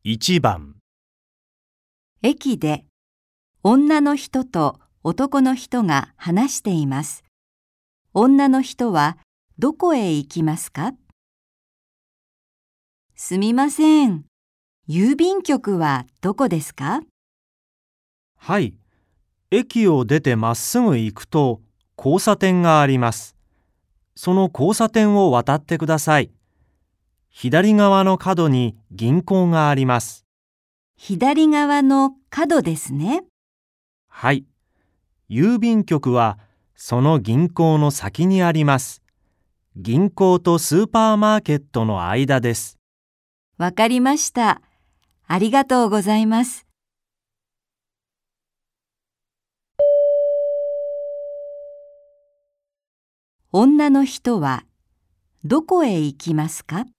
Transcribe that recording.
1番、 駅で女の人と男の人が話しています。女の人はどこへ行きますか？すみません。郵便局はどこですか？ はい。駅を出てまっすぐ行くと交差点があります。その交差点を渡ってください。左側の角に銀行があります。 左側の角ですね。 はい。郵便局はその銀行の先にあります。銀行とスーパーマーケットの間です。 わかりました。ありがとうございます。女の人はどこへ行きますか？